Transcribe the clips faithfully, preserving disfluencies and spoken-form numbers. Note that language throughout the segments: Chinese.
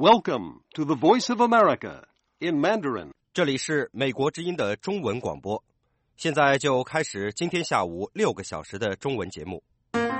Welcome to the Voice of America in Mandarin. 这里是美国之音的中文广播，现在就开始今天下午六个小时的中文节目。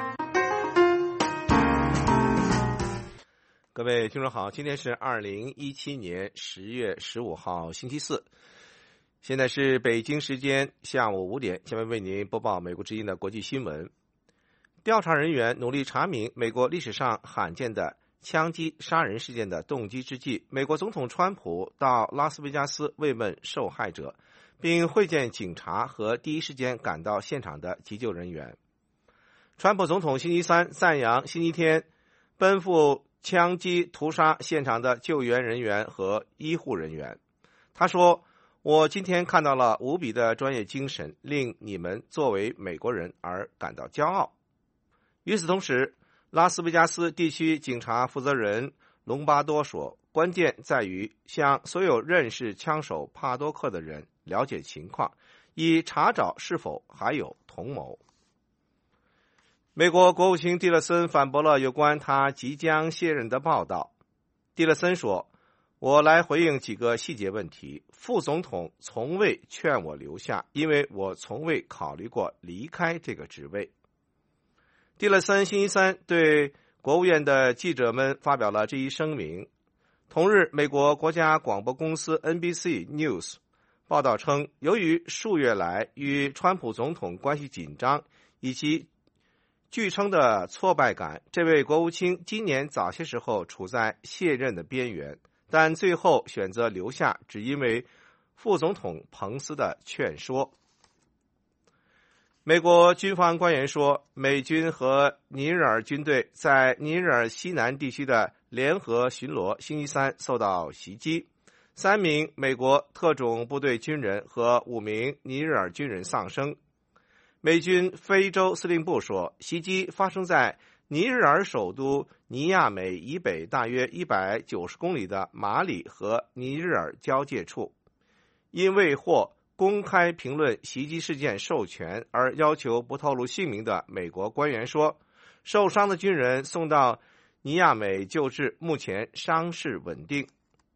各位听众好，今天是二零一七年十月十五号星期四，现在是北京时间下午五点，下面为您播报美国之音的国际新闻。调查人员努力查明美国历史上罕见的枪击杀人事件的动机之际，美国总统川普到拉斯维加斯慰问受害者，并会见警察和第一时间赶到现场的急救人员。川普总统星期三赞扬星期天奔赴枪击屠杀现场的救援人员和医护人员。他说，我今天看到了无比的专业精神，令你们作为美国人而感到骄傲。与此同时，拉斯维加斯地区警察负责人隆巴多说，关键在于向所有认识枪手帕多克的人了解情况，以查找是否还有同谋。美国国务卿蒂勒森反驳了有关他即将卸任的报道。蒂勒森说，我来回应几个细节问题。副总统从未劝我留下，因为我从未考虑过离开这个职位。蒂勒森星期三对国务院的记者们发表了这一声明。同日，美国国家广播公司 N B C News 报道称，由于数月来与川普总统关系紧张以及据称的挫败感，这位国务卿今年早些时候处在卸任的边缘，但最后选择留下，只因为副总统彭斯的劝说。美国军方官员说，美军和尼日尔军队在尼日尔西南地区的联合巡逻星期三受到袭击，三名美国特种部队军人和五名尼日尔军人丧生。美军非洲司令部说，袭击发生在尼日尔首都尼亚美以北大约一百九十公里的马里和尼日尔交界处。因未获公开评论袭击事件授权而要求不透露姓名的美国官员说，受伤的军人送到尼亚美救治，目前伤势稳定。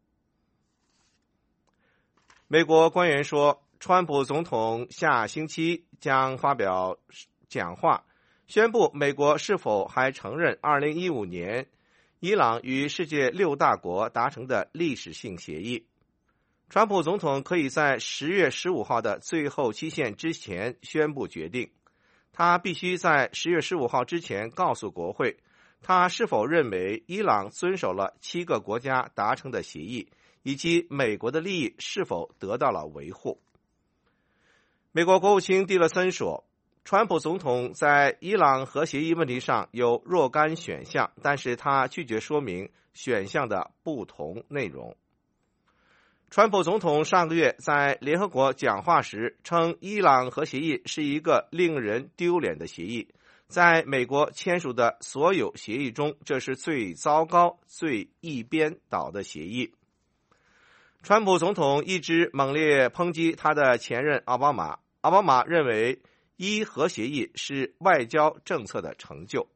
美国官员说，川普总统下星期将发表讲话，宣布美国是否还承认二零一五年伊朗与世界六大国达成的历史性协议。川普总统可以在十月十五号的最后期限之前宣布决定，他必须在十月十五号之前告诉国会，他是否认为伊朗遵守了七个国家达成的协议，以及美国的利益是否得到了维护。美国国务卿蒂勒森说，川普总统在伊朗核协议问题上有若干选项，但是他拒绝说明选项的不同内容。川普总统上个月在联合国讲话时称，伊朗核协议是一个令人丢脸的协议，在美国签署的所有协议中，这是最糟糕、最一边倒的协议。川普总统一直猛烈抨击他的前任奥巴马，奥巴马认为伊核协议是外交政策的成就。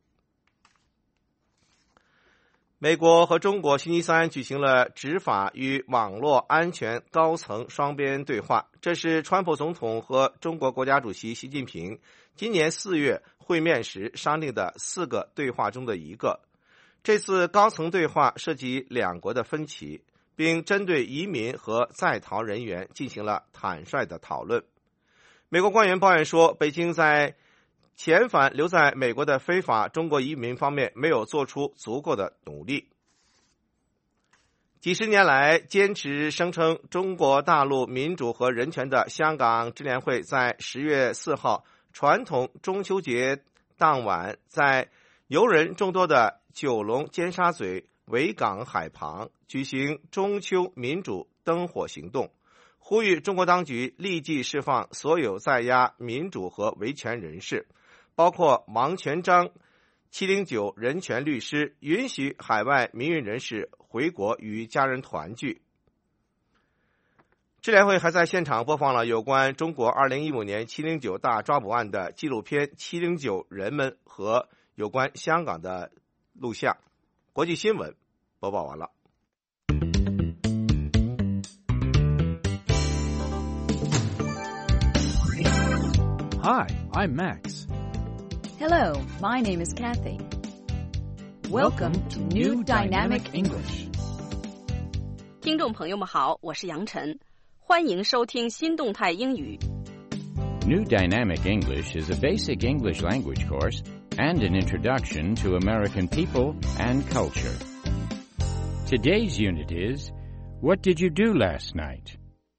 美国和中国星期三举行了执法与网络安全高层双边对话，这是川普总统和中国国家主席习近平今年四月会面时商定的四个对话中的一个。这次高层对话涉及两国的分歧，并针对移民和在逃人员进行了坦率的讨论。美国官员抱怨说，北京在遣返留在美国的非法中国移民方面没有做出足够的努力。几十年来坚持声称中国大陆民主和人权的香港支联会在十月四号传统中秋节当晚，在游人众多的九龙尖沙咀维港海旁举行中秋民主灯火行动，呼吁中国当局立即释放所有在押民主和维权人士，包括王全璋、七零九人权律师，允许海外民运人士回国与家人团聚。支联会还在现场播放了有关中国二零一五年七零九大抓捕案的纪录片《七零九人们》和有关香港的录像。国际新闻播报完了。 hi, I'm Max. Hello, my name is Kathy. Welcome to New Dynamic English. 听众朋友们好，我是杨晨，欢迎收听新动态英语。 New Dynamic English is a basic English language course and an introduction to American people and culture. Today's unit is, What did you do last night?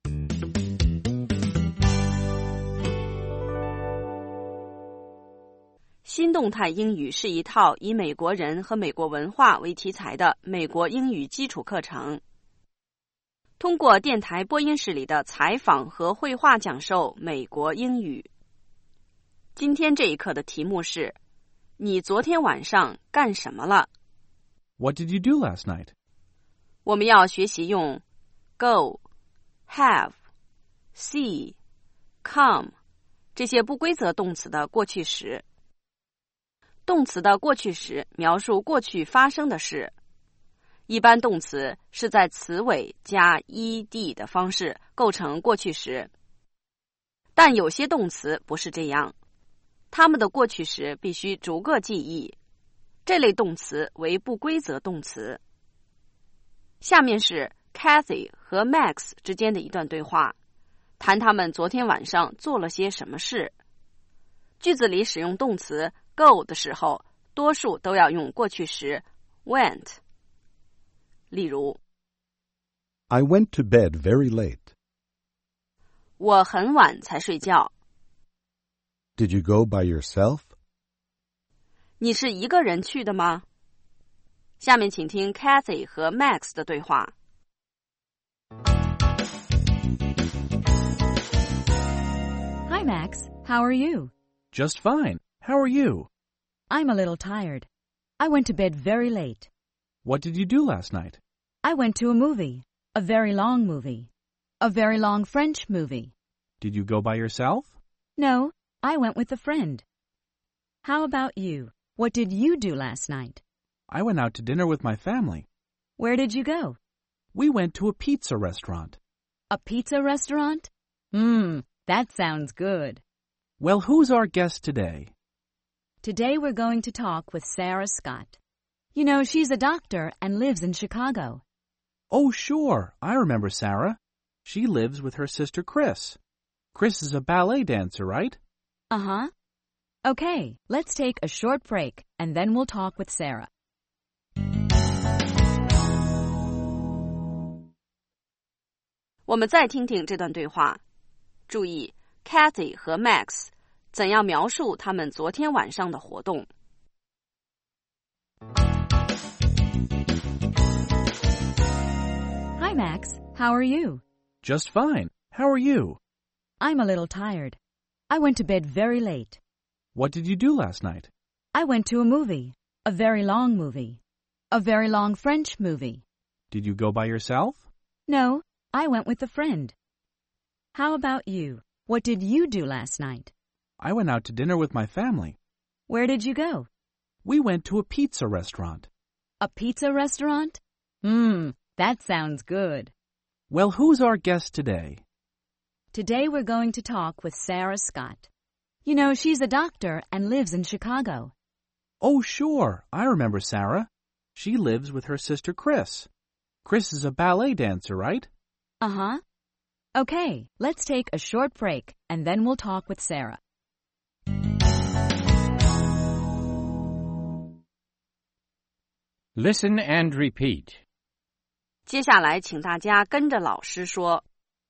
新动态英语是一套以美国人和美国文化为题材的美国英语基础课程。通过电台播音室里的采访和绘画讲授美国英语。今天这一课的题目是你昨天晚上干什么了？ What did you do last night? 我们要学习用 go, have, see, come 这些不规则动词的过去时。动词的过去时描述过去发生的事。一般动词是在词尾加 ed 的方式构成过去时，但有些动词不是这样，它们的过去时必须逐个记忆。这类动词为不规则动词。下面是 Kathy 和 Max 之间的一段对话，谈他们昨天晚上做了些什么事。句子里使用动词 go 的时候，多数都要用过去时 went。例如 I went to bed very late. 我很晚才睡觉。 Did you go by yourself? 你是一个人去的吗？下面请听 Kathy 和 Max 的对话。 Hi, Max. How are you? Just fine. How are you? I'm a little tired. I went to bed very late. What did you do last night? I went to a movie, a very long movie, a very long French movie. Did you go by yourself? No, I went with a friend. How about you? What did you do last night? I went out to dinner with my family. Where did you go? We went to a pizza restaurant. A pizza restaurant? Mmm, that sounds good. Well, who's our guest today? Today we're going to talk with Sarah Scott. You know, she's a doctor and lives in Chicago. Oh, sure. I remember Sarah. She lives with her sister Chris. Chris is a ballet dancer, right? Uh-huh. Okay, let's take a short break and then we'll talk with Sarah. 我们再听听这段对话。注意 Kathy 和 Max 怎样描述他们昨天晚上的活动。 Hi, Max. How are you? Just fine. How are you? I'm a little tired. I went to bed very late. What did you do last night? I went to a movie, a very long movie, a very long French movie. Did you go by yourself? No, I went with a friend. How about you? What did you do last night? I went out to dinner with my family. Where did you go? We went to a pizza restaurant. A pizza restaurant? Mmm, that sounds good. Well, who's our guest today? Today we're going to talk with Sarah Scott. You know, she's a doctor and lives in Chicago. Oh, sure. I remember Sarah. She lives with her sister Chris. Chris is a ballet dancer, right? Uh-huh. Okay, let's take a short break and then we'll talk with Sarah. Listen and repeat. 接下来请大家跟着老师说。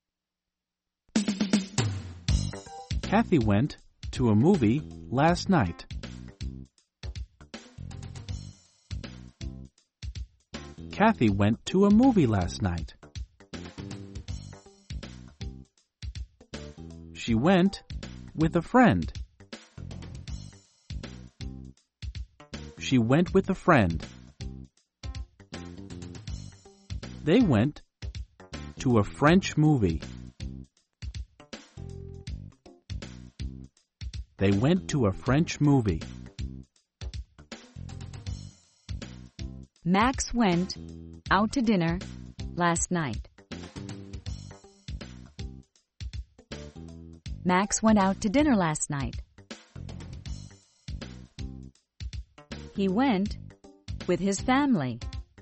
Kathy went to a movie last night. Kathy went to a movie last night. She went with a friend. She went with a friend. They went to a French movie. They went to a French movie. Max went out to dinner last night. Max went out to dinner last night. He went with his family.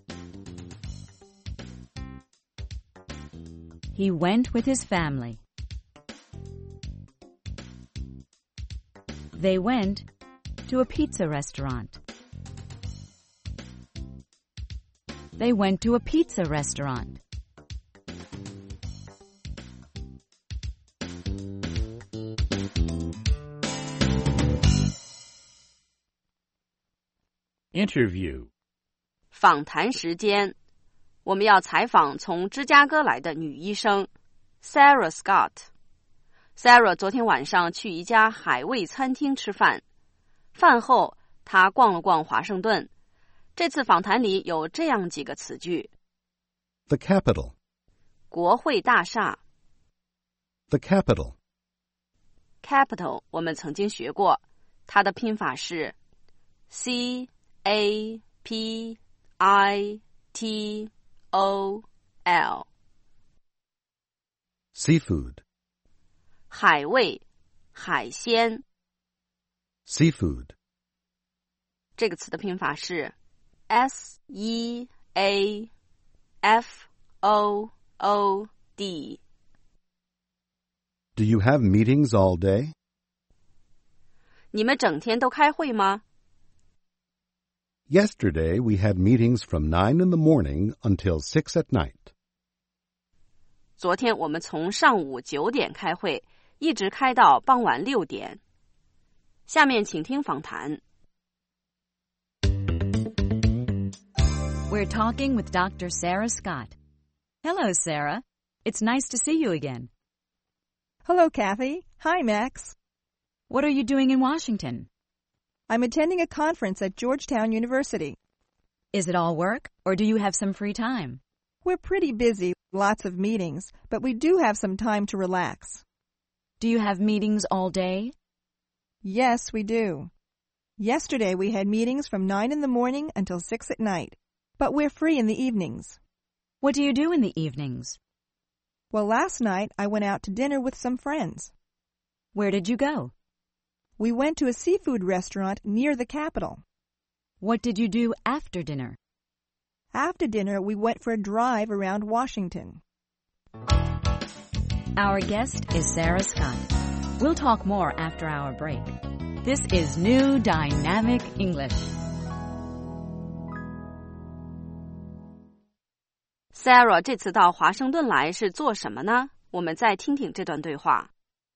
He went with his family. They went to a pizza restaurant. They went to a pizza restaurant. Interview. 访谈时间，我们要采访从芝加哥来的女医生 Sarah Scott。Sarah 昨天晚上去一家海味餐厅吃饭，饭后她逛了逛华盛顿。这次访谈里有这样几个词句 The Capitol. 国会大厦 The Capitol. Capital 我们曾经学过，它的拼法是 C A P I T O L. Seafood. 海味，海鲜。 Seafood. 这个词的拼法是 S E A F O O D. Do you have meetings all day? 你们整天都开会吗？ Yesterday we had meetings from nine in the morning until six at night. 昨天我们从上午九点开会，一直开到傍晚六点。下面请听访谈。 We're talking with Doctor Sarah Scott. Hello, Sarah. It's nice to see you again. Hello, Kathy. Hi, Max. What are you doing in Washington? I'm attending a conference at Georgetown University. Is it all work, or do you have some free time? We're pretty busy, lots of meetings, but we do have some time to relax. Do you have meetings all day? Yes, we do. Yesterday we had meetings from nine in the morning until six at night, but we're free in the evenings. What do you do in the evenings? Well, last night I went out to dinner with some friends. Where did you go? We went to a seafood restaurant near the Capitol. What did you do after dinner? After dinner, we went for a drive around Washington. Our guest is Sarah Scott. We'll talk more after our break. This is New Dynamic English. Sarah 这次到华盛顿来是做什么呢？我们再听听这段对话。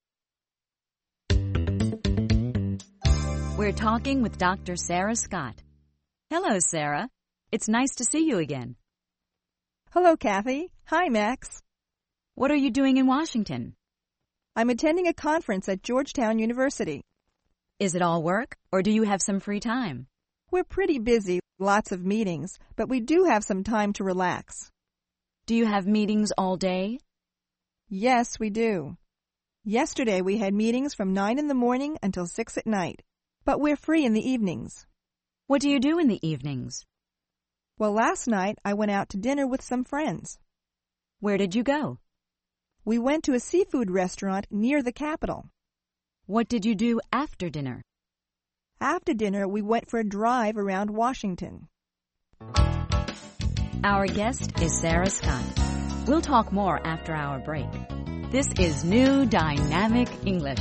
We're talking with Doctor Sarah Scott. Hello, Sarah. It's nice to see you again. Hello, Kathy. Hi, Max. What are you doing in Washington? I'm attending a conference at Georgetown University. Is it all work, or do you have some free time? We're pretty busy, lots of meetings, but we do have some time to relax. Do you have meetings all day? Yes, we do. Yesterday we had meetings from nine in the morning until six at night, but we're free in the evenings. What do you do in the evenings? Well, last night I went out to dinner with some friends. Where did you go? We went to a seafood restaurant near the Capitol. What did you do after dinner? After dinner, we went for a drive around Washington. Our guest is Sarah Scott. We'll talk more after our break. This is New Dynamic English.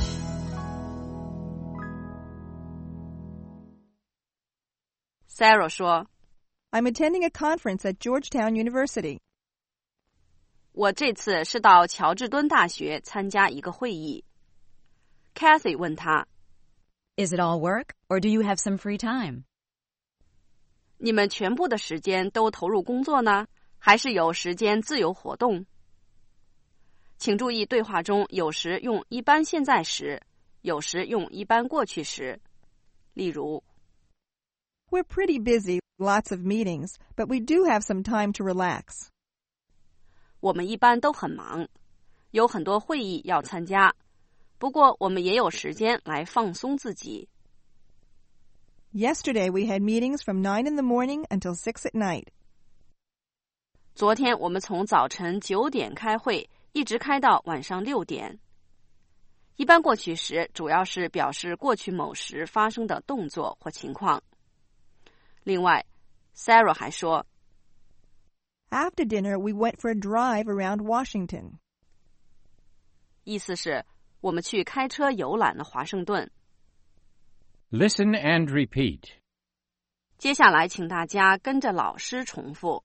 Sarah 说 I'm attending a conference at Georgetown University. 我这次是到乔治敦大学参加一个会议。Kathy 问他 Is it all work, or do you have some free time? 你们全部的时间都投入工作呢，还是有时间自由活动？请注意对话中有时用一般现在时，有时用一般过去时。例如 We're pretty busy, lots of meetings, but we do have some time to relax. 我们一般都很忙，有很多会议要参加，不过我们也有时间来放松自己。 Yesterday we had meetings from nine in the morning until six at night. 昨天我们从早晨九点开会，一直开到晚上六点。 一般过去时主要是表示过去某时发生的动作或情况。另外 Sarah 还说 After dinner, we went for a drive around Washington. 意思是我们去开车游览了华盛顿。 Listen and repeat. 接下来请大家跟着老师重复。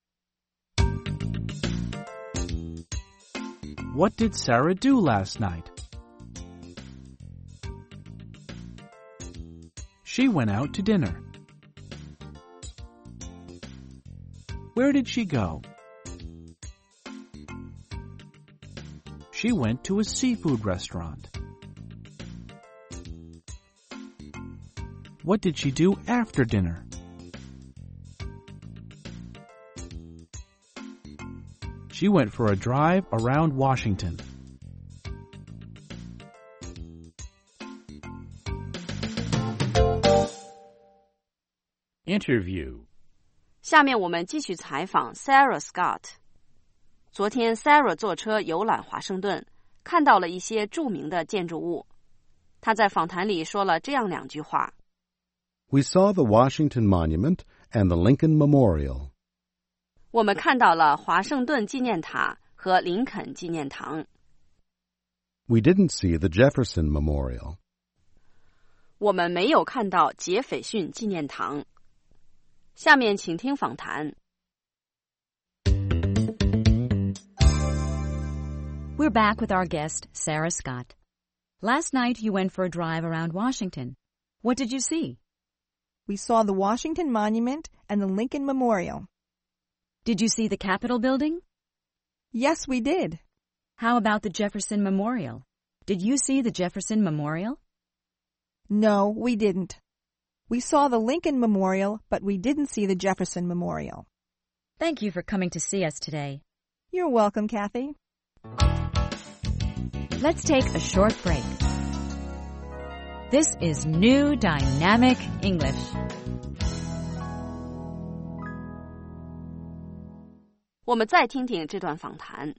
What did Sarah do last night? She went out to dinner. Where did she go? She went to a seafood restaurant. What did she do after dinner? She went for a drive around Washington. Interview. 下面我们继续采访 Sarah Scott。昨天 Sarah 坐车游览华盛顿，看到了一些著名的建筑物。她在访谈里说了这样两句话。 We saw the Washington Monument and the Lincoln Memorial. 我们看到了华盛顿纪念塔和林肯纪念堂。 We didn't see the Jefferson Memorial. 我们没有看到杰斐逊纪念堂。下面请听访谈。 We're back with our guest, Sarah Scott. Last night you went for a drive around Washington. What did you see? We saw the Washington Monument and the Lincoln Memorial. Did you see the Capitol building? Yes, we did. How about the Jefferson Memorial? Did you see the Jefferson Memorial? No, we didn't. We saw the Lincoln Memorial, but we didn't see the Jefferson Memorial. Thank you for coming to see us today. You're welcome, Kathy. Let's take a short break. This is New Dynamic English. 我们再听听这段访谈。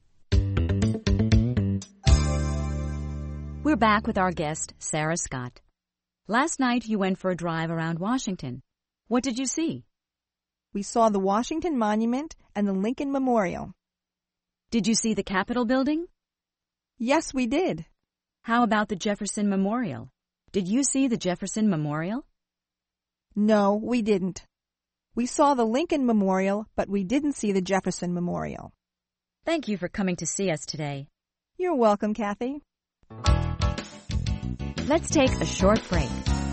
We're back with our guest, Sarah Scott. Last night you went for a drive around Washington. What did you see? We saw the Washington Monument and the Lincoln Memorial. Did you see the Capitol building? Yes, we did. How about the Jefferson Memorial? Did you see the Jefferson Memorial? No, we didn't. We saw the Lincoln Memorial, but we didn't see the Jefferson Memorial. Thank you for coming to see us today. You're welcome, Kathy. Let's take a short break.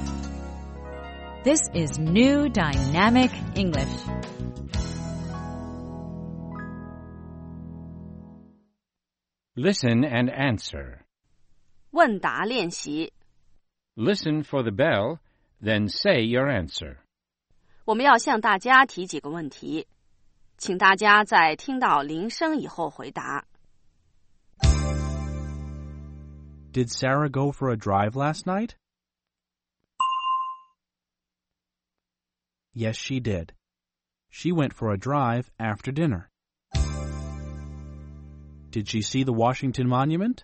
This is New Dynamic English. Listen and answer. 问答练习。 Listen for the bell, then say your answer. 我们要向大家提几个问题，请大家在听到铃声以后回答。 Did Sarah go for a drive last night? Yes, she did. She went for a drive after dinner. Did she see the Washington Monument?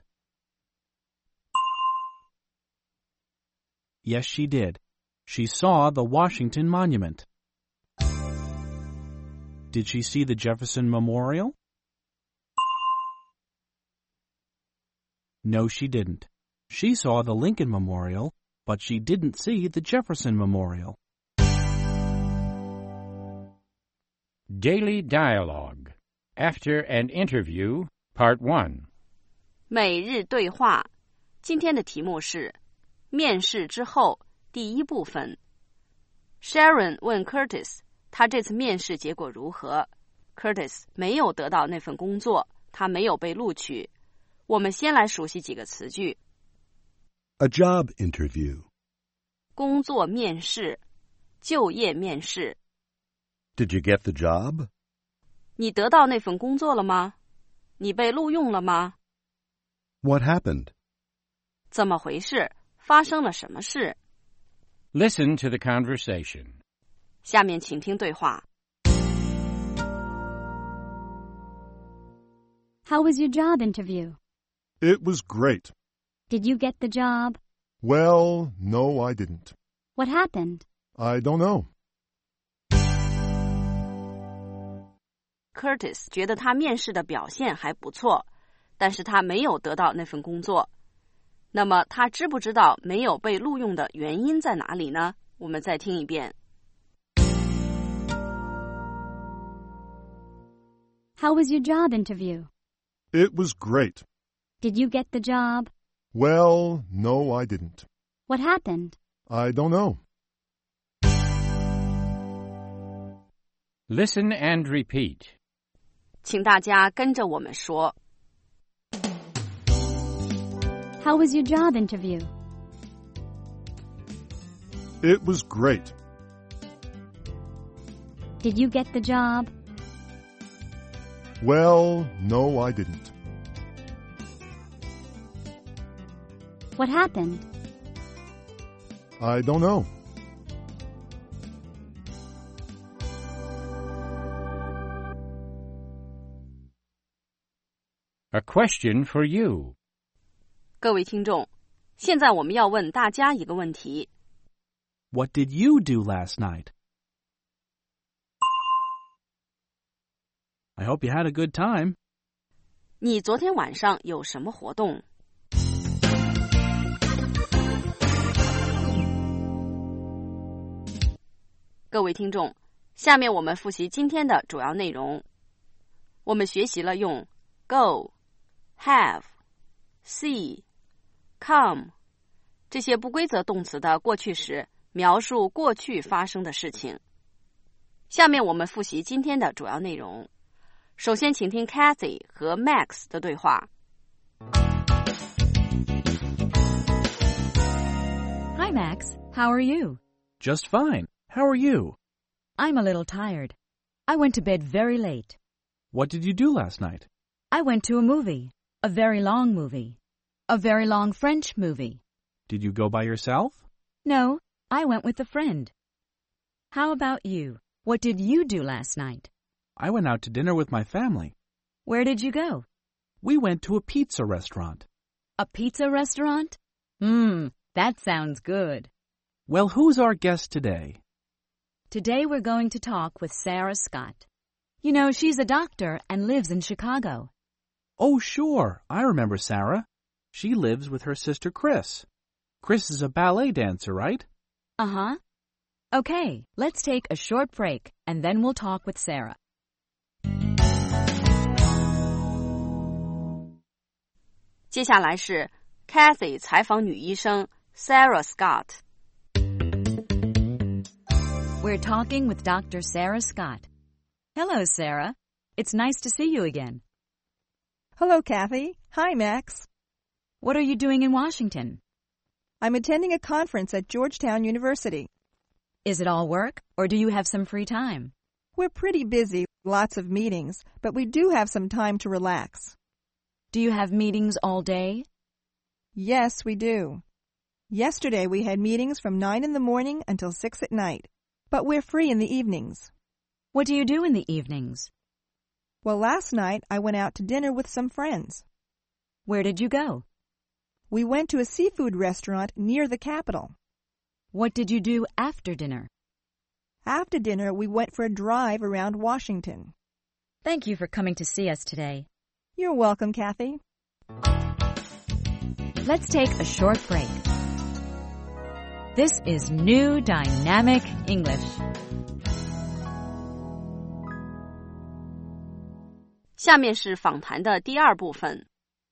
Yes, she did. She saw the Washington Monument. Did she see the Jefferson Memorial? No, she didn't. She saw the Lincoln Memorial, but she didn't see the Jefferson Memorial. Daily Dialogue. After an interview, Part one. 每日对话，今天的题目是面试之后第一部分。Sharon 问 Curtis， 他这次面试结果如何？ Curtis 没有得到那份工作，他没有被录取。我们先来熟悉几个词句。 A job interview. 工作面试，就业面试。 Did you get the job? 你得到那份工作了吗？你被录用了吗？ What happened? 怎么回事？发生了什么事？ Listen to the conversation. 下面请听对话。 How was your job interview? It was great. Did you get the job? Well, no, I didn't. What happened? I don't know. Curtis 觉得他面试的表现还不错，但是他没有得到那份工作。那么他知不知道没有被录用的原因在哪里呢？我们再听一遍。 How was your job interview? It was great. Did you get the job? Well, no, I didn't. What happened? I don't know. Listen and repeat. 请大家跟着我们说。 How was your job interview? It was great. Did you get the job? Well, no, I didn't. What happened? I don't know. A question for you. 各位听众，现在我们要问大家一个问题。 What did you do last night? I hope you had a good time. 你昨天晚上有什么活动？各位听众，下面我们复习今天的主要内容。我们学习了用 go, have, see, come 这些不规则动词的过去时，描述过去发生的事情。下面我们复习今天的主要内容。首先请听 Kathy 和 Max 的对话。 Hi, Max. How are you? Just fine. How are you? I'm a little tired. I went to bed very late. What did you do last night? I went to a movie. A very long movie. A very long French movie. Did you go by yourself? No, I went with a friend. How about you? What did you do last night? I went out to dinner with my family. Where did you go? We went to a pizza restaurant. A pizza restaurant? Hmm, that sounds good. Well, who's our guest today? Today we're going to talk with Sarah Scott. You know, she's a doctor and lives in Chicago. Oh, sure. I remember Sarah. She lives with her sister Chris. Chris is a ballet dancer, right? Uh-huh. Okay, let's take a short break and then we'll talk with Sarah. 接下来是 Kathy 采访女医生 Sarah Scott. We're talking with Doctor Sarah Scott. Hello, Sarah. It's nice to see you again. Hello, Kathy. Hi, Max. What are you doing in Washington? I'm attending a conference at Georgetown University. Is it all work, or do you have some free time? We're pretty busy, lots of meetings, but we do have some time to relax. Do you have meetings all day? Yes, we do. Yesterday we had meetings from nine in the morning until six at night, but we're free in the evenings. What do you do in the evenings? Well, last night I went out to dinner with some friends. Where did you go? We went to a seafood restaurant near the Capitol. What did you do after dinner? After dinner, we went for a drive around Washington. Thank you for coming to see us today. You're welcome, Kathy. Let's take a short break. This is New Dynamic English. 下面是访谈的第二部分。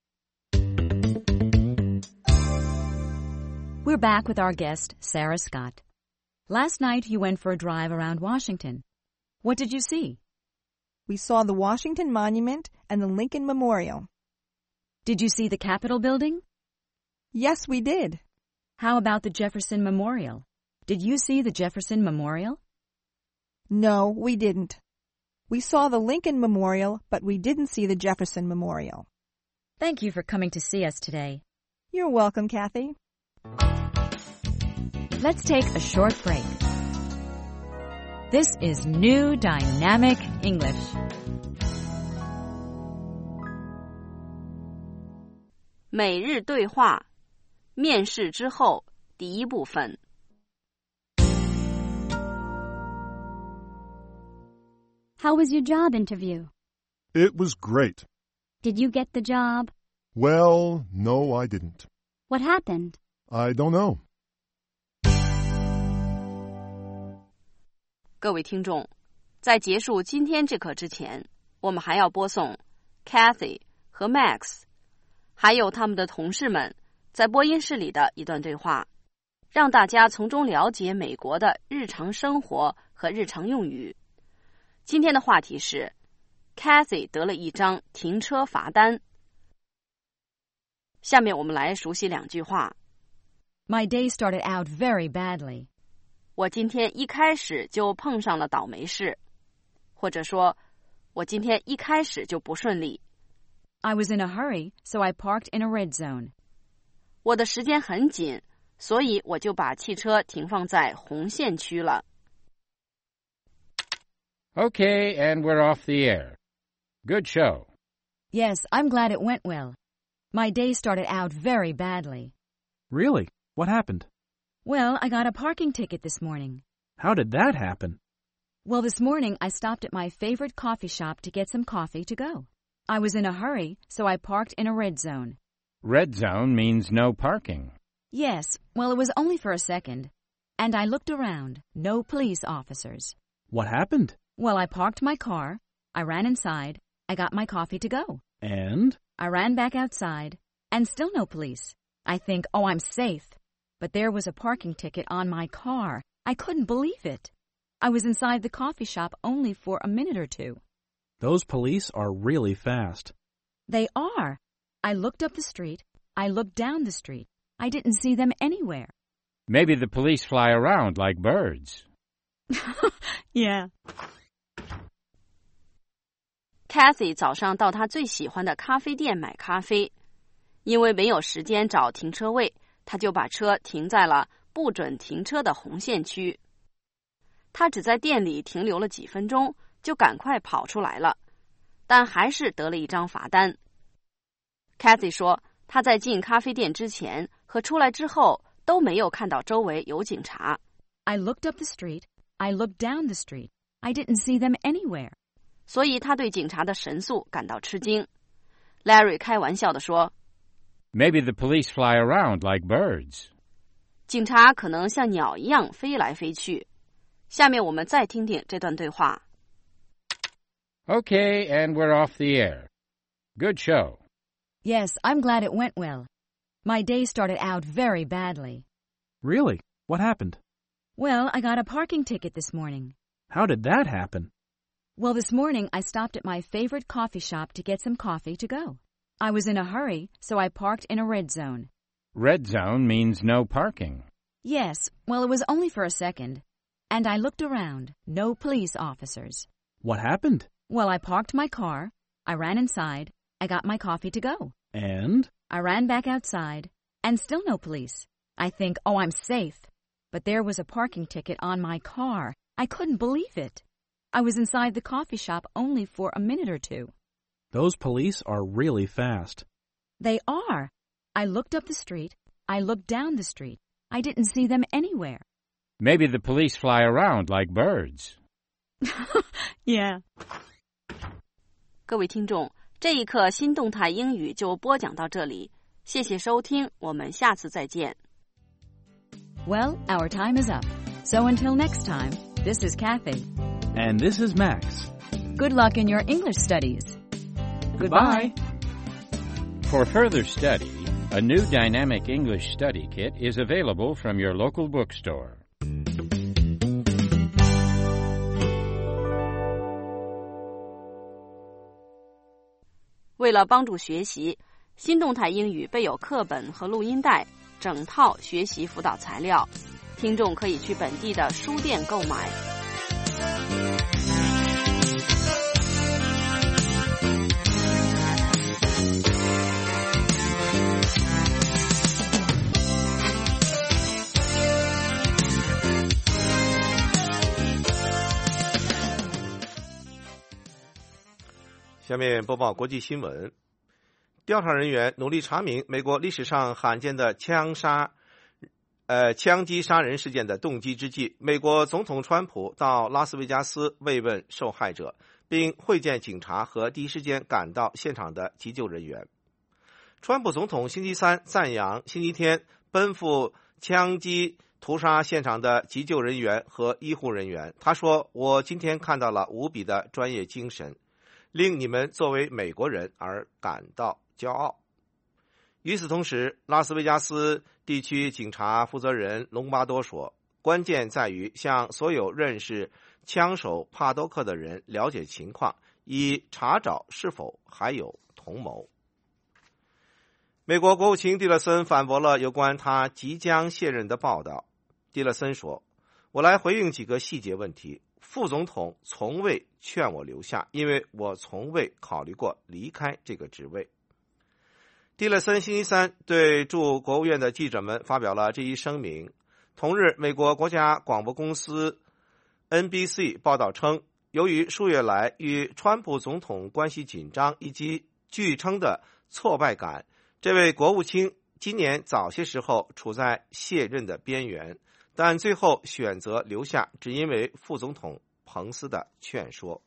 We're back with our guest, Sarah Scott. Last night you went for a drive around Washington. What did you see? We saw the Washington Monument and the Lincoln Memorial. Did you see the Capitol building? Yes, we did. How about the Jefferson Memorial? Did you see the Jefferson Memorial? No, we didn't. We saw the Lincoln Memorial, but we didn't see the Jefferson Memorial. Thank you for coming to see us today. You're welcome, Kathy. Let's take a short break. This is New Dynamic English. 每日对话面试之后第一部分。 How was your job interview? It was great. Did you get the job? Well, no, I didn't. What happened? I don't know. 各位听众，在结束今天这课之前，我们还要播送 Kathy 和 Max 还有他们的同事们在播音室里的一段对话，让大家从中了解美国的日常生活和日常用语。今天的话题是 Kathy 得了一张停车罚单。下面我们来熟悉两句话。 My day started out very badly. 我今天一开始就碰上了倒霉事，或者说我今天一开始就不顺利。 I was in a hurry, so I parked in a red zone. 我的时间很紧，所以我就把汽车停放在红线区了。 Okay, and we're off the air. Good show. Yes, I'm glad it went well. My day started out very badly. Really? What happened? Well, I got a parking ticket this morning. How did that happen? Well, this morning I stopped at my favorite coffee shop to get some coffee to go. I was in a hurry, so I parked in a red zone. Red zone means no parking. Yes, well, it was only for a second. And I looked around. No police officers. What happened? Well, I parked my car. I ran inside. I got my coffee to go. And? I ran back outside. And still no police. I think, oh, I'm safe. But there was a parking ticket on my car. I couldn't believe it. I was inside the coffee shop only for a minute or two. Those police are really fast. They are. I looked up the street. I looked down the street. I didn't see them anywhere. Maybe the police fly around like birds. Yeah. Kathy 早上到她最喜欢的咖啡店买咖啡，因为没有时间找停车位，她就把车停在了不准停车的红线区。她只在店里停留了几分钟，就赶快跑出来了，但还是得了一张罚单。Kathy 说，她在进咖啡店之前和出来之后都没有看到周围有警察。 I looked up the street. I looked down the street. I didn't see them anywhere. 所以他对警察的神速感到吃惊。Larry 开玩笑地说 Maybe the police fly around like birds. 警察可能像鸟一样飞来飞去。下面我们再听听这段对话。 Okay, and we're off the air. Good show. Yes, I'm glad it went well. My day started out very badly. Really? What happened? Well, I got a parking ticket this morning. How did that happen? Well, this morning I stopped at my favorite coffee shop to get some coffee to go. I was in a hurry, so I parked in a red zone. Red zone means no parking. Yes, well, it was only for a second. And I looked around. No police officers. What happened? Well, I parked my car. I ran inside. I got my coffee to go. And? I ran back outside. And still no police. I think, oh, I'm safe. But there was a parking ticket on my car. I couldn't believe it. I was inside the coffee shop only for a minute or two. Those police are really fast. They are. I looked up the street. I looked down the street. I didn't see them anywhere. Maybe the police fly around like birds. Yeah. 各位听众，这一课新动态英语就播讲到这里，谢谢收听，我们下次再见。 Well, our time is up. So until next time, this is Kathy. And this is Max. Good luck in your English studies. Goodbye. For further study, a new dynamic English study kit is available from your local bookstore. 为了帮助学习，新动态英语备有课本和录音带，整套学习辅导材料，听众可以去本地的书店购买。 下面播报国际新闻。 调查人员努力查明美国历史上罕见的枪杀呃，枪击杀人事件的动机之际，美国总统川普到拉斯维加斯慰问受害者，并会见警察和第一时间赶到现场的急救人员。川普总统星期三赞扬星期天奔赴枪击屠杀现场的急救人员和医护人员。他说：“我今天看到了无比的专业精神，令你们作为美国人而感到骄傲。”与此同时，拉斯维加斯地区警察负责人隆巴多说，关键在于向所有认识枪手帕多克的人了解情况，以查找是否还有同谋。美国国务卿蒂勒森反驳了有关他即将卸任的报道。蒂勒森说，我来回应几个细节问题。副总统从未劝我留下，因为我从未考虑过离开这个职位。蒂勒森星期三对驻国务院的记者们发表了这一声明。同日，美国国家广播公司 N B C 报道称，由于数月来与川普总统关系紧张以及据称的挫败感，这位国务卿今年早些时候处在卸任的边缘，但最后选择留下，只因为副总统彭斯的劝说。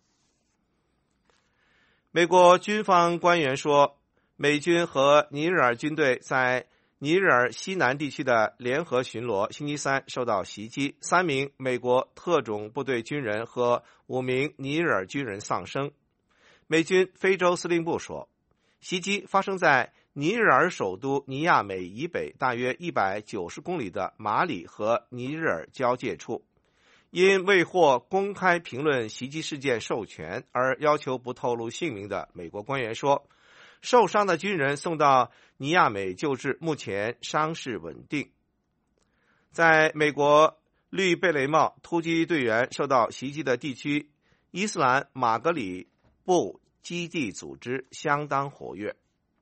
美国军方官员说，美军和尼日尔军队在尼日尔西南地区的联合巡逻星期三受到袭击，三名美国特种部队军人和五名尼日尔军人丧生。美军非洲司令部说，袭击发生在尼日尔首都尼亚美以北大约一百九十公里的马里和尼日尔交界处。因未获公开评论袭击事件授权而要求不透露姓名的美国官员说，受伤的军人送到尼亚美救治，目前伤势稳定。在美国绿贝雷帽突击队员受到袭击的地区，伊斯兰马格里布基地组织相当活跃。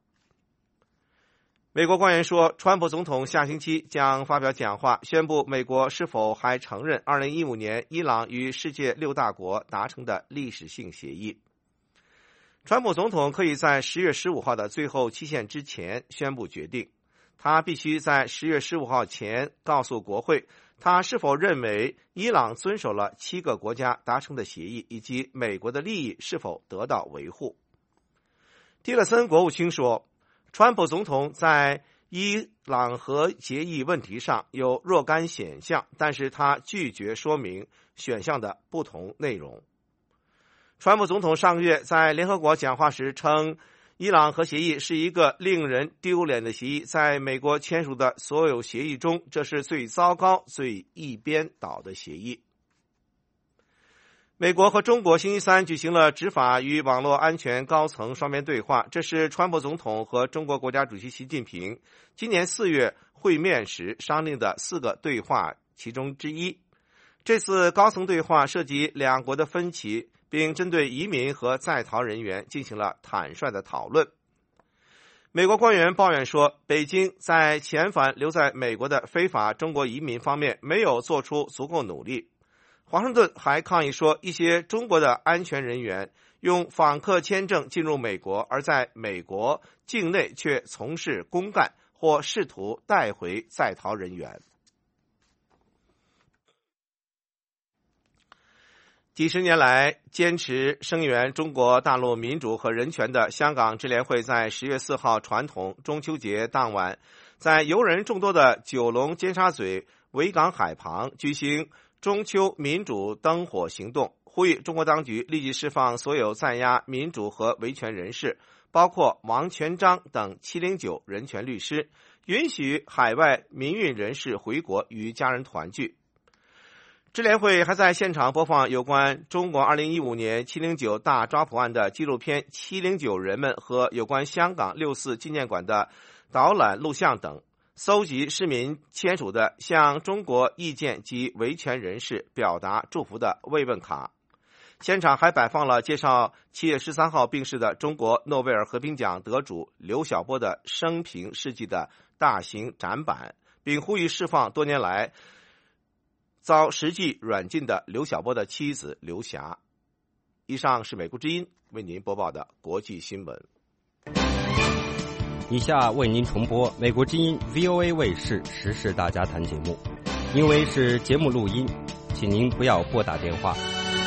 美国官员说，川普总统下星期将发表讲话，宣布美国是否还承认二零一五年伊朗与世界六大国达成的历史性协议。川普总统可以在十月十五号的最后期限之前宣布决定，他必须在十月十五号前告诉国会，他是否认为伊朗遵守了七个国家达成的协议，以及美国的利益是否得到维护。蒂勒森国务卿说，川普总统在伊朗核协议问题上有若干选项，但是他拒绝说明选项的不同内容。川普总统上个月在联合国讲话时称，伊朗核协议是一个令人丢脸的协议，在美国签署的所有协议中，这是最糟糕、最一边倒的协议。美国和中国星期三举行了执法与网络安全高层双边对话，这是川普总统和中国国家主席习近平今年四月会面时商定的四个对话其中之一。这次高层对话涉及两国的分歧，并针对移民和在逃人员进行了坦率的讨论。美国官员抱怨说，北京在遣返留在美国的非法中国移民方面没有做出足够努力。华盛顿还抗议说，一些中国的安全人员用访客签证进入美国，而在美国境内却从事公干或试图带回在逃人员。几十年来坚持声援中国大陆民主和人权的香港支联会在十月四号传统中秋节当晚，在游人众多的九龙尖沙咀维港海旁举行中秋民主灯火行动，呼吁中国当局立即释放所有在押民主和维权人士，包括王全璋等七零九人权律师，允许海外民运人士回国与家人团聚。支联会还在现场播放有关中国二零一五年七零九大抓捕案的纪录片《七零九人们》和有关香港六四纪念馆的导览录像等，搜集市民签署的向中国意见及维权人士表达祝福的慰问卡。现场还摆放了介绍七月十三号病逝的中国诺贝尔和平奖得主刘晓波的生平事迹的大型展板，并呼吁释放多年来遭实际软禁的刘晓波的妻子刘霞。以上是美国之音为您播报的国际新闻。 以下为您重播美国之音 V O A 卫视时事大家谈节目，因为是节目录音，请您不要拨打电话。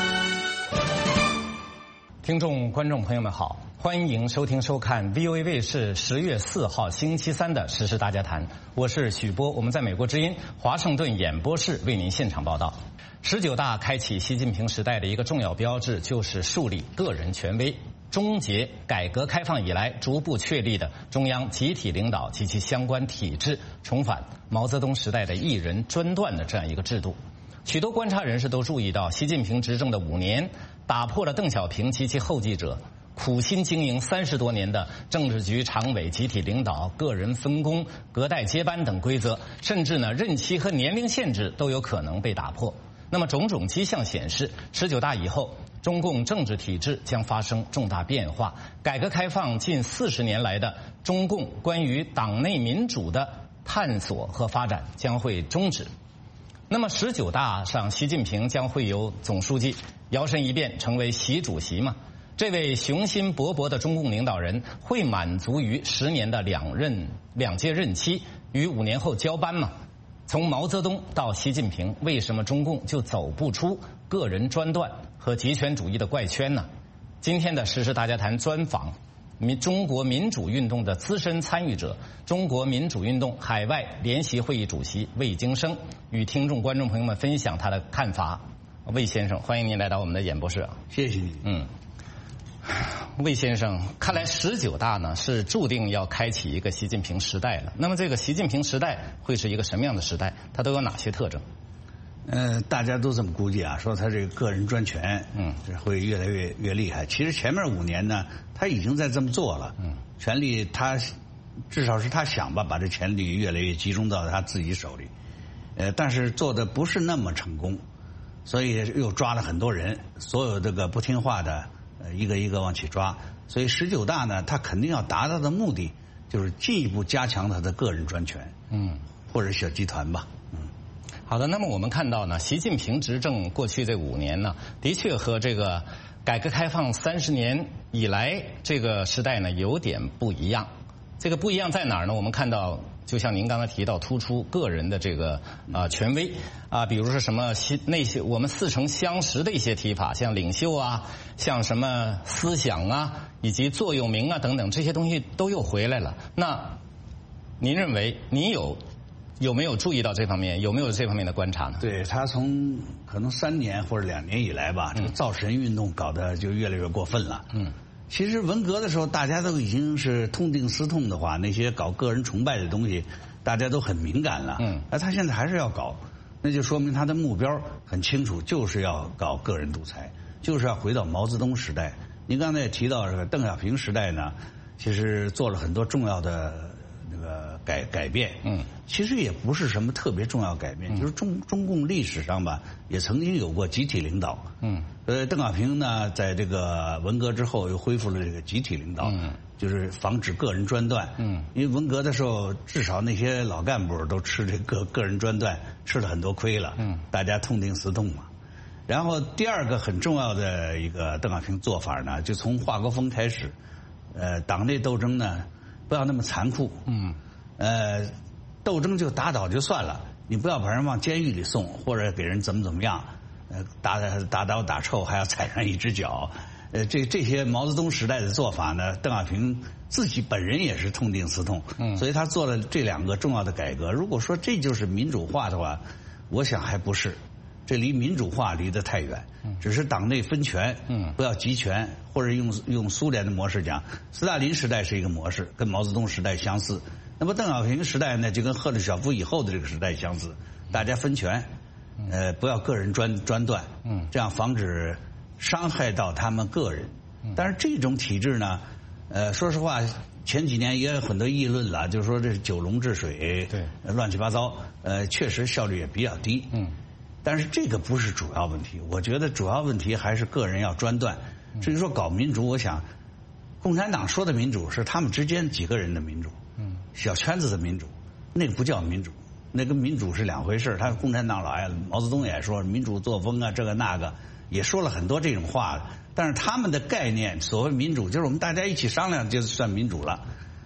听众、观众朋友们好，欢迎收听收看 V O A 卫视十月四号星期三的时事大家谈，我是许波，我们在美国之音华盛顿演播室为您现场报道。十九大开启习近平时代的一个重要标志，就是树立个人权威，终结改革开放以来逐步确立的中央集体领导及其相关体制，重返毛泽东时代的一人专断的这样一个制度。许多观察人士都注意到，习近平执政的五年打破了邓小平及其后继者苦心经营三十多年的政治局常委集体领导、个人分工、隔代接班等规则，甚至呢任期和年龄限制都有可能被打破。那么种种迹象显示，十九大以后，中共政治体制将发生重大变化，改革开放近四十年来的中共关于党内民主的探索和发展将会终止。那么十九大上，习近平将会由总书记摇身一变成为习主席吗？这位雄心勃勃的中共领导人会满足于十年的两任两届任期，于五年后交班吗？从毛泽东到习近平，为什么中共就走不出个人专断和极权主义的怪圈呢？今天的时事大家谈专访民中国民主运动的资深参与者，中国民主运动海外联席会议主席魏京生，与听众观众朋友们分享他的看法。魏先生，欢迎您来到我们的演播室。 谢谢你。 嗯。魏先生，看来十九大呢是注定要开启一个习近平时代了。那么这个习近平时代会是一个什么样的时代？它都有哪些特征？ 呃，大家都这么估计啊，说他这个个人专权，嗯，会越来越越厉害。其实前面五年呢，他已经在这么做了，嗯，权力他至少是他想吧，把这权力越来越集中到他自己手里，呃，但是做的不是那么成功，所以又抓了很多人，所有这个不听话的。呃，一个一个往起抓，所以十九大呢，他肯定要达到的目的就是进一步加强他的个人专权，嗯，或者小集团吧，嗯。 好的，那么我们看到呢，习近平执政过去这五年呢，的确和这个改革开放三十年以来这个时代呢有点不一样。这个不一样在哪儿呢？我们看到，就像您刚才提到，突出个人的这个啊、呃、权威啊，比如说什么那些我们似曾相识的一些提法，像领袖啊，像什么思想啊，以及座右铭啊等等，这些东西都又回来了。那您认为，您有有没有注意到这方面？有没有这方面的观察呢？ 对，他从可能三年或者两年以来吧，这个造神运动搞得就越来越过分了。嗯。其实文革的时候，大家都已经是痛定思痛的话，那些搞个人崇拜的东西，大家都很敏感了。嗯，而他现在还是要搞，那就说明他的目标很清楚，就是要搞个人独裁，就是要回到毛泽东时代。您刚才也提到这个邓小平时代呢，其实做了很多重要的那个改改变。嗯，其实也不是什么特别重要改变，嗯、就是中中共历史上吧，也曾经有过集体领导。嗯。呃，邓小平呢，在这个文革之后又恢复了这个集体领导，嗯，就是防止个人专断。嗯，因为文革的时候，至少那些老干部都吃这个个人专断，吃了很多亏了。嗯，大家痛定思痛嘛。然后第二个很重要的一个邓小平做法呢，就从华国锋开始，呃，党内斗争呢不要那么残酷。嗯，呃，斗争就打倒就算了，你不要把人往监狱里送，或者给人怎么怎么样。呃，打打打倒打臭，还要踩上一只脚，呃，这这些毛泽东时代的做法呢，邓小平自己本人也是痛定思痛，嗯，所以他做了这两个重要的改革。如果说这就是民主化的话，我想还不是，这离民主化离得太远，只是党内分权，嗯，不要集权，或者用用苏联的模式讲，斯大林时代是一个模式，跟毛泽东时代相似。那么邓小平时代呢，就跟赫鲁晓夫以后的这个时代相似，大家分权。呃，不要个人专专断，嗯，这样防止伤害到他们个人。但是这种体制呢，呃，说实话，前几年也有很多议论了，就是说这是九龙治水，对，乱七八糟，呃，确实效率也比较低，嗯。但是这个不是主要问题，我觉得主要问题还是个人要专断。至于说搞民主，我想，共产党说的民主是他们之间几个人的民主，嗯，小圈子的民主，那个不叫民主。那跟民主是两回事，他共产党老爱毛泽东也说民主作风啊，这个那个也说了很多这种话，但是他们的概念所谓民主就是我们大家一起商量就算民主了，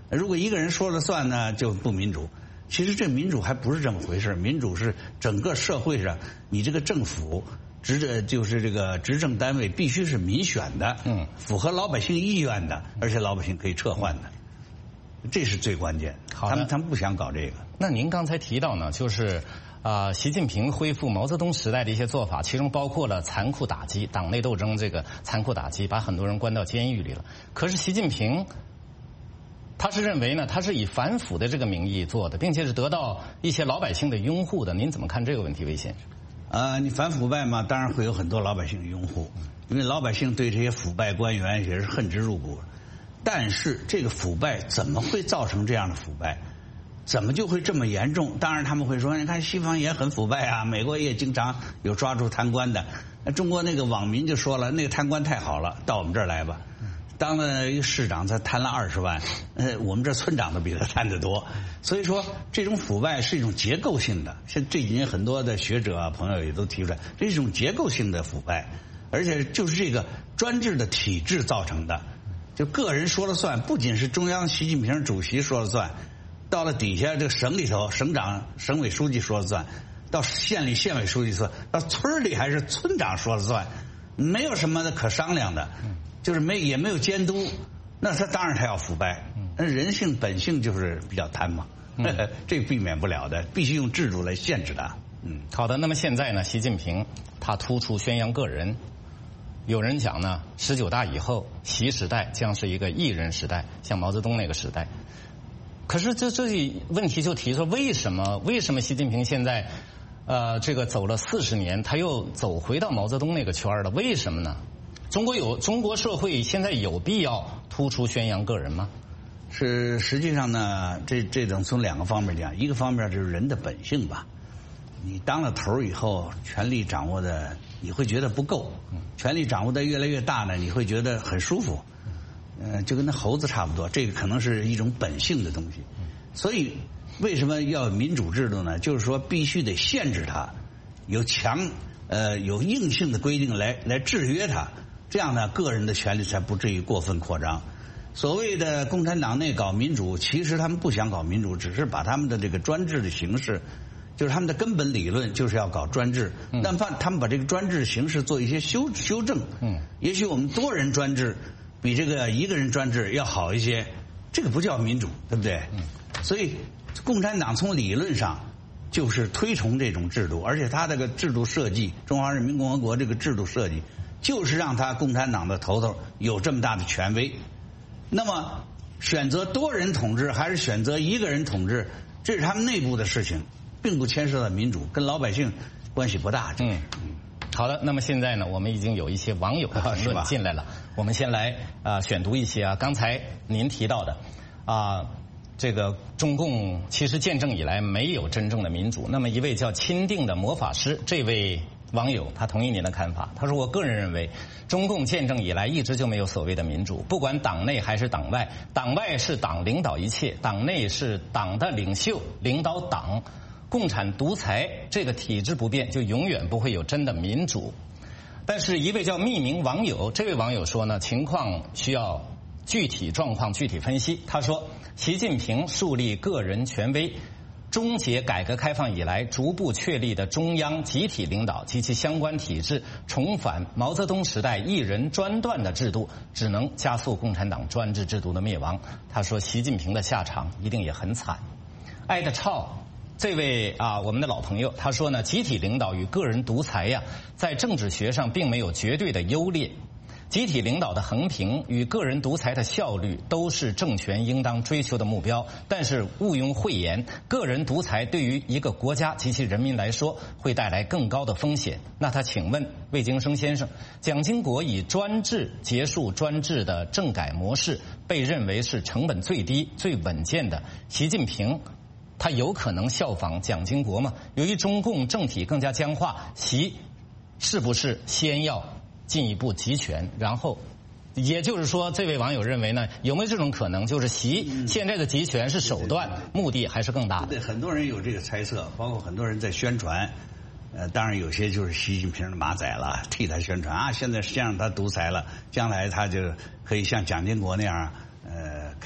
如果一个人说了算呢，就不民主。其实这民主还不是这么回事，民主是整个社会上你这个政府执就是这个执政单位必须是民选的，嗯，符合老百姓意愿的，而且老百姓可以撤换的，这是最关键。他们他们不想搞这个。 那您刚才提到呢，就是啊、呃，习近平恢复毛泽东时代的一些做法，其中包括了残酷打击党内斗争，这个残酷打击把很多人关到监狱里了。可是习近平他是认为呢，他是以反腐的这个名义做的，并且是得到一些老百姓的拥护的。您怎么看这个问题，魏先生？ 啊、呃，你反腐败嘛，当然会有很多老百姓拥护，因为老百姓对这些腐败官员也是恨之入骨。但是这个腐败怎么会造成这样的腐败？怎么就会这么严重？当然他们会说，你看西方也很腐败啊，美国也经常有抓住贪官的。中国那个网民就说了，那个贪官太好了，到我们这儿来吧。当了一个市长，他贪了二十万，呃，我们这村长都比他贪得多。所以说，这种腐败是一种结构性的。像这几年很多的学者啊朋友也都提出来，这是一种结构性的腐败，而且就是这个专制的体制造成的。就个人说了算，不仅是中央习近平主席说了算，到了底下这个省里头，省长、省委书记说了算，到县里县委书记说，到村里还是村长说了算，没有什么的可商量的。就是没也没有监督，那他当然他要腐败。那人性本性就是比较贪嘛，嗯、这个避免不了的，必须用制度来限制他。 嗯，好的。那么现在呢，习近平他突出宣扬个人，有人讲呢，十九大以后，习时代将是一个一人时代，像毛泽东那个时代。可是这这问题就提出，为什么为什么习近平现在呃这个走了四十年，他又走回到毛泽东那个圈了？为什么呢？中国有中国社会现在有必要突出宣扬个人吗？ 是，实际上呢，这这种从两个方面讲，一个方面就是人的本性吧。你当了头以后，权力掌握的你会觉得不够，权力掌握的越来越大呢，你会觉得很舒服，呃，就跟那猴子差不多。这个可能是一种本性的东西。所以为什么要有民主制度呢？就是说必须得限制它，有强呃有硬性的规定来来制约它。这样呢，个人的权利才不至于过分扩张。所谓的共产党内搞民主，其实他们不想搞民主，只是把他们的这个专制的形式，就是他们的根本理论就是要搞专制。嗯、但怕他们把这个专制形式做一些修修正。嗯，也许我们多人专制比这个一个人专制要好一些，这个不叫民主，对不对？嗯，所以共产党从理论上就是推崇这种制度，而且他这个制度设计，中华人民共和国这个制度设计。就是让他共产党的头头有这么大的权威。那么选择多人统治还是选择一个人统治，这是他们内部的事情，并不牵涉到民主，跟老百姓关系不大。嗯， 好的。那么现在呢，我们已经有一些网友的评论进来了，我们先来啊、呃、选读一些啊，刚才您提到的啊、呃，这个中共其实建政以来没有真正的民主。那么一位叫钦定的魔法师，这位网友他同意您的看法，他说我个人认为中共建政以来一直就没有所谓的民主，不管党内还是党外，党外是党领导一切，党内是党的领袖领导党，共产独裁这个体制不变，就永远不会有真的民主。但是一位叫匿名网友，这位网友说呢，情况需要具体状况具体分析。他说习近平树立个人权威，终结改革开放以来逐步确立的中央集体领导及其相关体制，重返毛泽东时代一人专断的制度，只能加速共产党专制制度的灭亡。他说习近平的下场一定也很惨。艾德超这位啊，我们的老朋友，他说呢，集体领导与个人独裁呀，在政治学上并没有绝对的优劣。集体领导的横平与个人独裁的效率都是政权应当追求的目标，但是毋庸讳言，个人独裁对于一个国家及其人民来说会带来更高的风险。那他请问魏京生先生，蒋经国以专制结束专制的政改模式，被认为是成本最低最稳健的，习近平他有可能效仿蒋经国吗？由于中共政体更加僵化，习是不是先要进一步集权，然后，也就是说，这位网友认为呢，有没有这种可能，就是习现在的集权是手段，目的还是更大的？ 对，很多人有这个猜测，包括很多人在宣传。呃，当然有些就是习近平的马仔了，替他宣传啊，现在先让他独裁了，将来他就可以像蒋经国那样，呃，开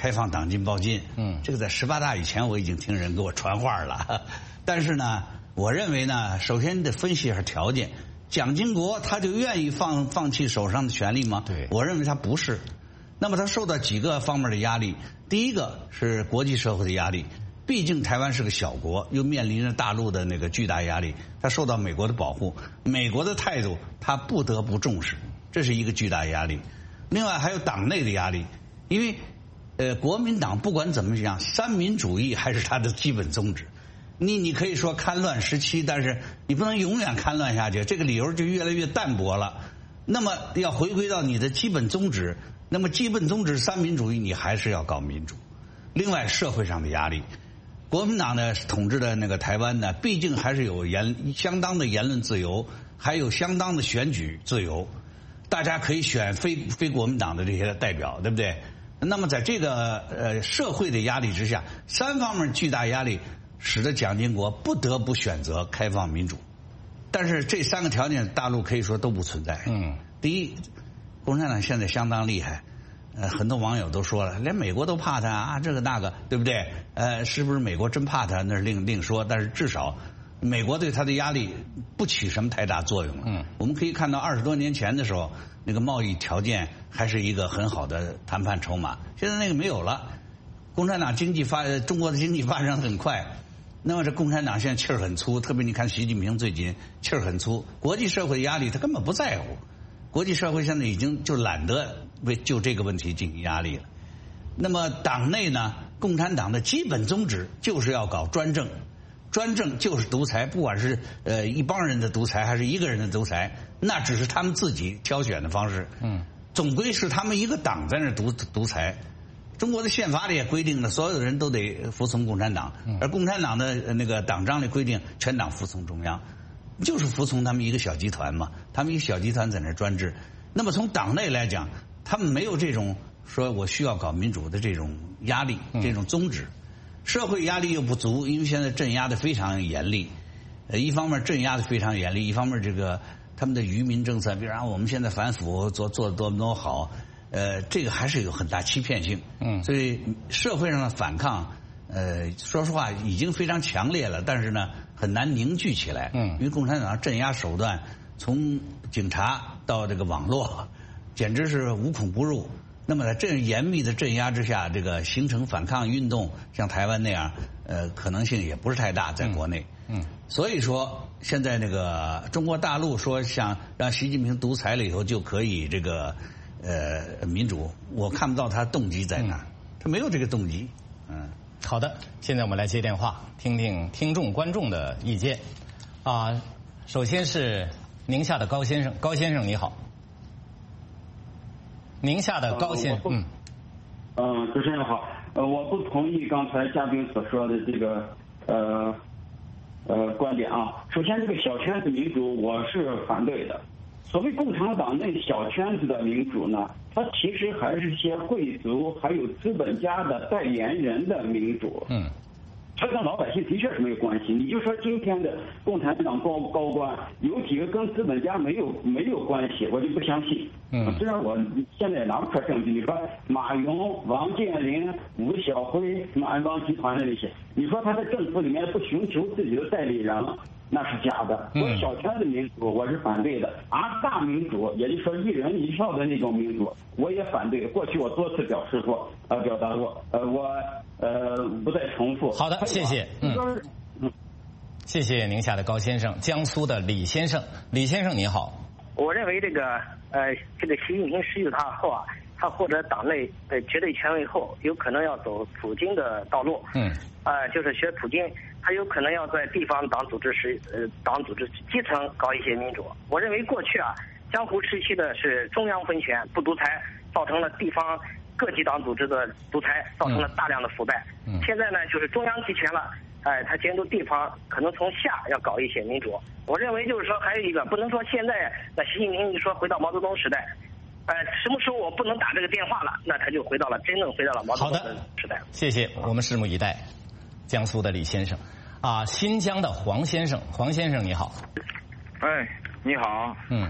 开放党禁报禁。 嗯， 这个在十八大以前我已经听人给我传话了，但是呢，我认为呢，首先你得分析一下条件。蒋经国他就愿意放放弃手上的权利吗？ 对， 我认为他不是。那么他受到几个方面的压力，第一个是国际社会的压力，毕竟台湾是个小国，又面临着大陆的那个巨大压力，他受到美国的保护，美国的态度他不得不重视，这是一个巨大压力。另外还有党内的压力，因为呃国民党不管怎么讲，三民主义还是它的基本宗旨。你你可以说戡乱时期，但是你不能永远戡乱下去，这个理由就越来越淡薄了。那么要回归到你的基本宗旨，那么基本宗旨三民主义，你还是要搞民主。另外社会上的压力，国民党呢统治的那个台湾呢，毕竟还是有言相当的言论自由，还有相当的选举自由，大家可以选非非国民党的这些代表，对不对？那么在这个呃社会的压力之下，三方面巨大压力，使得蒋经国不得不选择开放民主。但是这三个条件大陆可以说都不存在。 嗯， 第一，共产党现在相当厉害，呃，很多网友都说了，连美国都怕他啊，这个那个，对不对？呃，是不是美国真怕他？那是另另说。但是至少美国对他的压力不起什么太大作用了。 嗯， 我们可以看到二十多年前的时候，那个贸易条件还是一个很好的谈判筹码，现在那个没有了。共产党经济发，中国的经济发展很快。那么这共产党现在气儿很粗，特别你看习近平最近气儿很粗，国际社会压力他根本不在乎，国际社会现在已经就懒得为就这个问题进行压力了。那么党内呢，共产党的基本宗旨就是要搞专政，专政就是独裁，不管是呃一帮人的独裁还是一个人的独裁，那只是他们自己挑选的方式。 嗯， 总归是他们一个党在那独独裁。中国的宪法里也规定了，所有人都得服从共产党，而共产党的那个党章里规定，全党服从中央，就是服从他们一个小集团嘛。他们一个小集团在那专制。那么从党内来讲，他们没有这种说我需要搞民主的这种压力，这种宗旨。社会压力又不足，因为现在镇压的非常严厉。呃，一方面镇压的非常严厉，一方面这个他们的愚民政策，比如说我们现在反腐做做的多么多么好。呃，这个还是有很大欺骗性， 嗯， 所以社会上的反抗，呃，说实话已经非常强烈了，但是呢，很难凝聚起来， 嗯， 因为共产党镇压手段从警察到这个网络，简直是无孔不入。那么在这样严密的镇压之下，这个形成反抗运动，像台湾那样，呃，可能性也不是太大，在国内， 嗯，嗯所以说现在那个中国大陆说想让习近平独裁了以后就可以这个。呃，民主，我看不到他动机在哪儿，他没有这个动机。嗯， 好的，现在我们来接电话，听听听众观众的意见。啊，首先是宁夏的高先生，高先生你好。宁夏的高先生，嗯， 嗯，主持人好，呃，我不同意刚才嘉宾所说的这个呃呃观点啊。首先，这个小圈子民主我是反对的。所谓共产党内小圈子的民主呢，它其实还是些贵族还有资本家的代言人的民主。 嗯， 它跟老百姓的确是没有关系。你就说今天的共产党高高官有几个跟资本家没有没有关系，我就不相信。 嗯， 虽然我现在也拿不出来证据。你说马云、王健林、吴晓辉、什么安邦集团的那些，你说他在政府里面不寻求自己的代理人，那是假的。我小圈子民主我是反对的，而大民主，也就是说一人一票的那种民主，我也反对。过去我多次表示过，呃，表达过，呃，我呃不再重复。 好的，谢谢。嗯， 嗯， 谢谢宁夏的高先生，江苏的李先生，李先生你好。 我认为这个呃，这个习近平失去他后啊，他获得党内呃绝对权威后，有可能要走普京的道路。 嗯。 呃，就是学普京，他有可能要在地方党组织时，呃，党组织基层搞一些民主。我认为过去啊，江湖时期的是中央分权不独裁，造成了地方各级党组织的独裁，造成了大量的腐败。 嗯。 现在呢，就是中央集权了，哎、呃，他监督地方，可能从下要搞一些民主。我认为就是说，还有一个不能说现在那习近平一说回到毛泽东时代。呃，什么时候我不能打这个电话了，那他就回到了真正回到了毛泽东的时代。 谢谢，我们拭目以待。江苏的李先生，啊，新疆的黄先生，黄先生你好。 哎，你好。 嗯。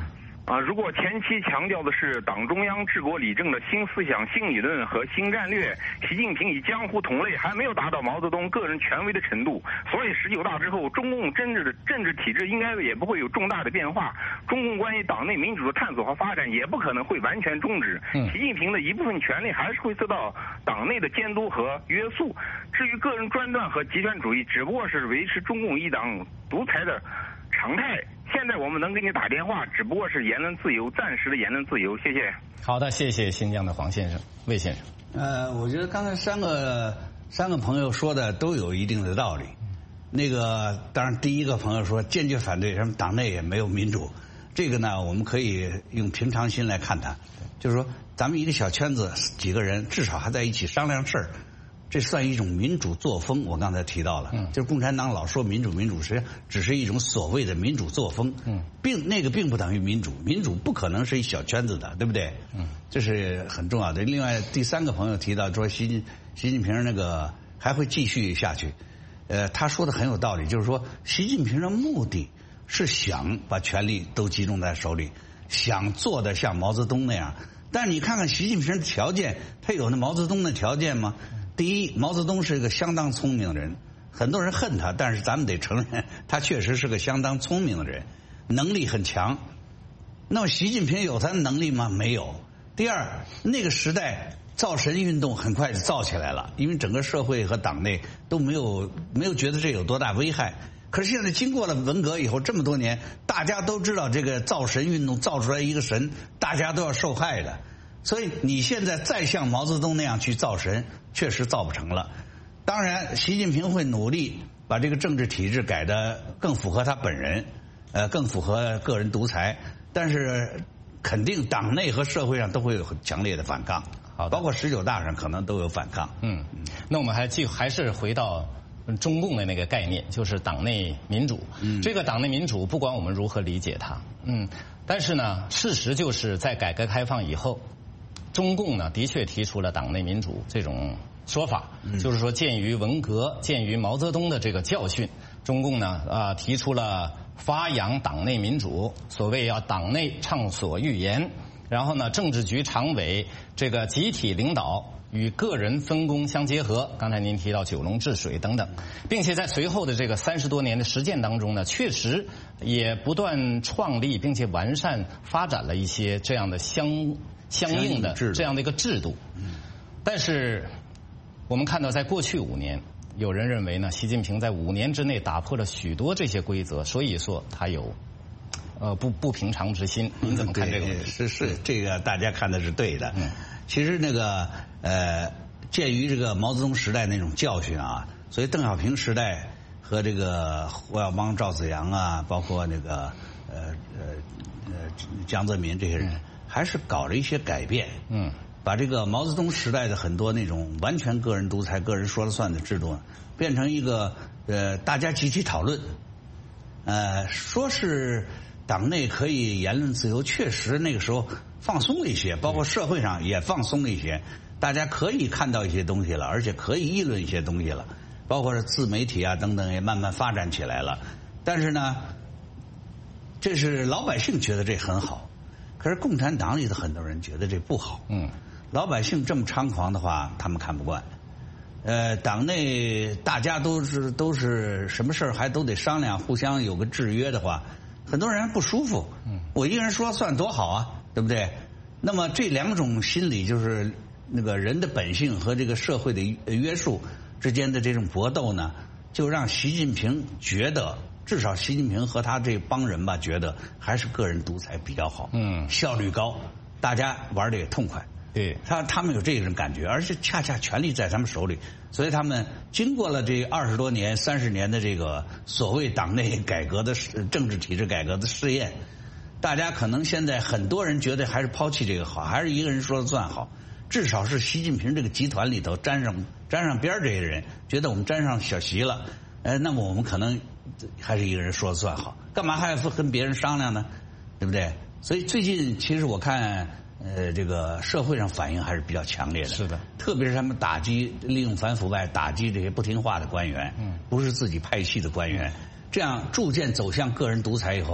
啊，如果前期强调的是党中央治国理政的新思想、新理论和新战略，习近平与江湖同类还没有达到毛泽东个人权威的程度，所以十九大之后，中共政治的政治体制应该也不会有重大的变化，中共关于党内民主的探索和发展也不可能会完全终止。习近平的一部分权力还是会受到党内的监督和约束。至于个人专断和极权主义，只不过是维持中共一党独裁的常态。现在我们能给你打电话，只不过是言论自由，暂时的言论自由。谢谢。 好的，谢谢新疆的黄先生、魏先生。 呃，我觉得刚才三个三个朋友说的都有一定的道理。那个当然，第一个朋友说坚决反对什么党内也没有民主，这个呢，我们可以用平常心来看它，就是说咱们一个小圈子几个人至少还在一起商量事儿。这算一种民主作风，我刚才提到了，嗯、就是共产党老说民主民主，实际上只是一种所谓的民主作风，嗯，并那个并不等于民主，民主不可能是一小圈子的，对不对？嗯，这是很重要的。另外，第三个朋友提到说习近习近平那个还会继续下去，呃，他说的很有道理，就是说习近平的目的是想把权力都集中在手里，想做的像毛泽东那样，但你看看习近平的条件，他有那毛泽东的条件吗？第一，毛泽东是一个相当聪明的人，很多人恨他，但是咱们得承认，他确实是个相当聪明的人，能力很强。那么习近平有他的能力吗？没有。第二，那个时代造神运动很快就造起来了，因为整个社会和党内都没有没有觉得这有多大危害。可是现在经过了文革以后这么多年，大家都知道这个造神运动造出来一个神，大家都要受害的。所以你现在再像毛泽东那样去造神，确实造不成了。当然，习近平会努力把这个政治体制改得更符合他本人，呃，更符合个人独裁。但是，肯定党内和社会上都会有很强烈的反抗，好，包括十九大上可能都有反抗。 嗯，那我们还继还是回到中共的那个概念，就是党内民主。嗯，这个党内民主，不管我们如何理解它，嗯，但是呢，事实就是在改革开放以后。中共呢，的确提出了党内民主这种说法，嗯、就是说，鉴于文革、鉴于毛泽东的这个教训，中共呢啊提出了发扬党内民主，所谓要党内畅所欲言，然后呢，政治局常委这个集体领导与个人分工相结合。刚才您提到九龙治水等等，并且在随后的这个三十多年的实践当中呢，确实也不断创立并且完善发展了一些这样的相。相应的这样的一个制度，但是我们看到，在过去五年，有人认为呢，习近平在五年之内打破了许多这些规则，所以说他有呃不不平常之心。您怎么看这个问题？ 是是，这个大家看的是对的。嗯、其实那个呃，鉴于这个毛泽东时代那种教训啊，所以邓小平时代和这个胡耀邦、赵紫阳啊，包括那个呃呃呃江泽民这些人。嗯还是搞了一些改变，嗯，把这个毛泽东时代的很多那种完全个人独裁、个人说了算的制度，变成一个呃大家集体讨论，呃，说是党内可以言论自由，确实那个时候放松了一些，包括社会上也放松了一些，大家可以看到一些东西了，而且可以议论一些东西了，包括是自媒体啊等等也慢慢发展起来了。但是呢，这是老百姓觉得这很好。可是共产党里的很多人觉得这不好，嗯，老百姓这么猖狂的话，他们看不惯。呃，党内大家都是都是什么事儿还都得商量，互相有个制约的话，很多人不舒服。嗯，我一个人说算多好啊，对不对？那么这两种心理，就是那个人的本性和这个社会的约束之间的这种搏斗呢，就让习近平觉得。至少习近平和他这帮人吧，觉得还是个人独裁比较好，嗯，效率高，大家玩的也痛快。对，他他们有这种感觉，而且恰恰权力在他们手里，所以他们经过了这二十多年、三十年的这个所谓党内改革的政治体制改革的试验，大家可能现在很多人觉得还是抛弃这个好，还是一个人说了算好。至少是习近平这个集团里头沾上沾上边这些人，觉得我们沾上小席了，呃，那么我们可能还是一个人说了算好，干嘛还要跟别人商量呢？对不对？所以最近其实我看，呃，这个社会上反应还是比较强烈的。是的，特别是他们打击利用反腐败打击这些不听话的官员，嗯，不是自己派系的官员，这样逐渐走向个人独裁以后，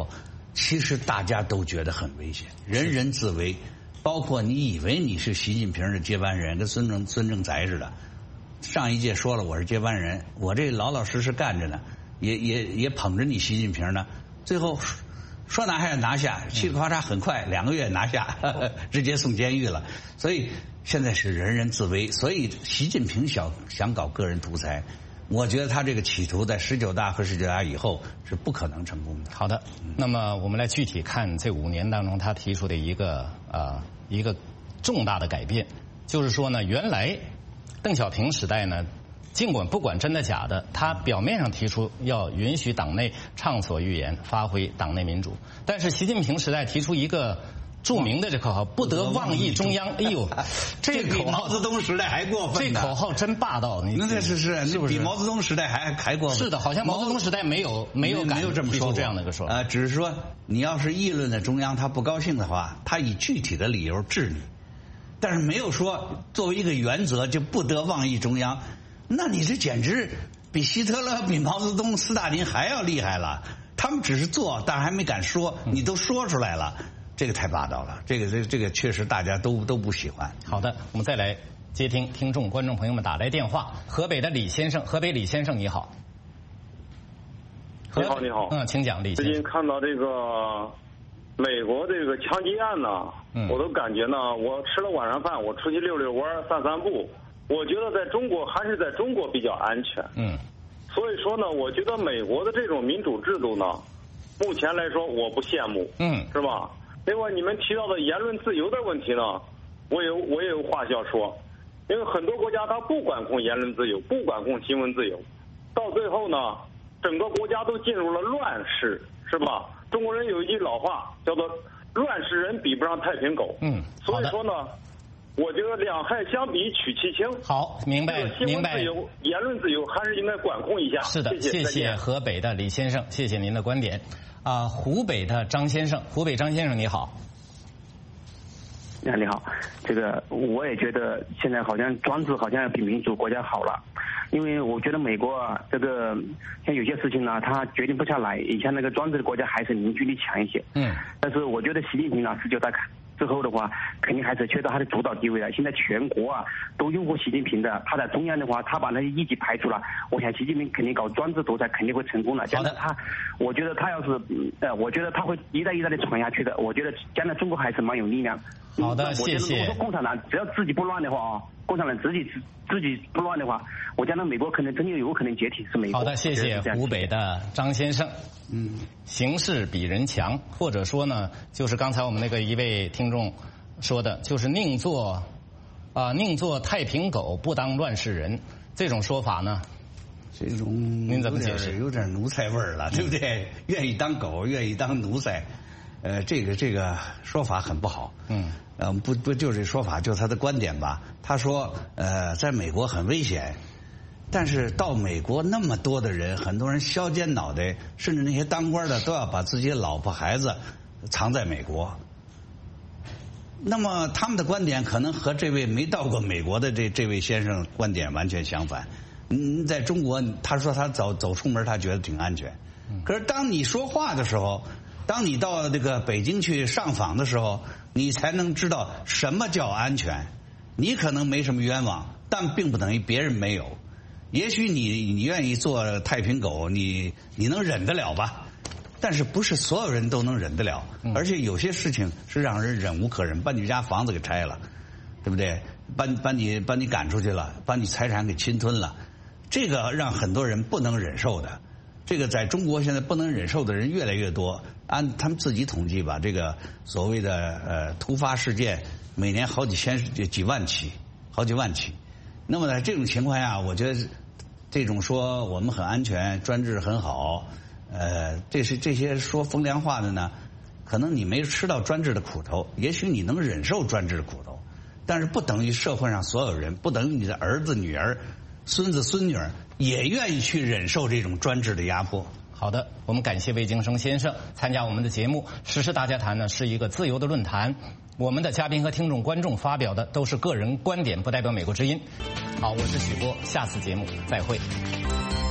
其实大家都觉得很危险，人人自危。包括你以为你是习近平的接班人，跟孙正孙正才似的。上一届说了我是接班人，我这老老实实干着呢，也也也捧着你习近平呢。最后说拿下拿下，嘁哩咔嚓，很快两个月拿下，呵呵直接送监狱了。所以现在是人人自危。所以习近平想想搞个人独裁，我觉得他这个企图在十九大和十九大以后是不可能成功的。 好的，那么我们来具体看这五年当中他提出的一个呃一个重大的改变，就是说呢，原来邓小平时代呢，尽管不管真的假的，他表面上提出要允许党内畅所欲言，发挥党内民主，但是习近平时代提出一个著名的这口号，不得妄议中央。哎呦， 这比毛泽东时代还过分。 这口号真霸道，你那是是是不是比毛泽东时代还还过分？ 是的，好像毛泽东时代没有没有没有这么说这样的一个说法。 呃，只是说你要是议论的中央他不高兴的话，他以具体的理由治你，但是没有说作为一个原则就不得妄议中央。那你这简直比希特勒、比毛泽东、斯大林还要厉害了。他们只是做，但是还没敢说，你都说出来了。这个太霸道了，这个这这个确实大家都都不喜欢。 好的，我们再来接听听众观众朋友们打来电话。河北的李先生，河北李先生你好。 你好，你好。 嗯，请讲，李先生。 最近看到这个美国这个枪击案呢，嗯、我都感觉呢，我吃了晚上饭，我出去溜溜弯、散散步，我觉得在中国还是在中国比较安全。 嗯。 所以说呢，我觉得美国的这种民主制度呢，目前来说我不羡慕。 嗯。 是吧？另外，你们提到的言论自由的问题呢，我有我也有话要说，因为很多国家它不管控言论自由，不管控新闻自由，到最后呢，整个国家都进入了乱世，是吧？中国人有一句老话叫做“乱世人比不上太平狗”。 嗯， 所以说呢，我觉得两害相比取其轻。 好，明白，明白。 新闻自由、言论自由还是应该管控一下。 是的， 谢谢河北的李先生，谢谢您的观点。啊，湖北的张先生，湖北张先生你好。 你好，你好，这个我也觉得现在好像专制好像要比民主国家好了，因为我觉得美国啊，这个像有些事情呢，他决定不下来，以前那个专制的国家还是凝聚力强一些。 嗯。但是我觉得习近平啊，十九大之后的话，肯定还是缺少他的主导地位了。现在全国啊都拥护习近平的，他在中央的话，他把那些异己排除了，我想习近平肯定搞专制独裁肯定会成功了。将来他，我觉得他要是呃，我觉得他会一代一代的传下去的。我觉得将来中国还是蛮有力量。 好的，谢谢。 如果说共产党只要自己不乱的话啊，共产党自己自己不乱的话，我将来美国可能真的有可能解体，是美国。 好的，谢谢湖北的张先生。嗯，形势比人强，或者说呢，就是刚才我们那个一位听众说的，就是宁做啊、呃、宁做太平狗，不当乱世人，这种说法呢， 这种您怎么解释？ 有点奴才味儿了，对不对？愿意当狗，愿意当奴才，呃，这个这个说法很不好。 嗯， 呃，不不，就这说法，就他的观点吧。他说，呃，在美国很危险。但是到美国那么多的人，很多人削尖脑袋，甚至那些当官的都要把自己的老婆孩子藏在美国。那么他们的观点可能和这位没到过美国的这这位先生观点完全相反。嗯，在中国，他说他走走出门，他觉得挺安全。可是当你说话的时候，当你到这个北京去上访的时候，你才能知道什么叫安全。你可能没什么冤枉，但并不等于别人没有。也许你你愿意做太平狗，你你能忍得了吧？但是不是所有人都能忍得了？而且有些事情是让人忍无可忍，把你家房子给拆了，对不对？把把你把你赶出去了，把你财产给侵吞了，这个让很多人不能忍受的。这个在中国现在不能忍受的人越来越多。按他们自己统计吧，这个所谓的呃突发事件，每年好几千几万起，好几万起。那么在这种情况下，我觉得这种说我们很安全，专制很好，呃，这是这些说风凉话的呢，可能你没吃到专制的苦头，也许你能忍受专制的苦头，但是不等于社会上所有人，不等于你的儿子、女儿、孙子、孙女儿也愿意去忍受这种专制的压迫。 好的，我们感谢魏京生先生参加我们的节目。时事大家谈呢是一个自由的论坛，我们的嘉宾和听众观众发表的都是个人观点，不代表美国之音。好，我是许波，下次节目再会。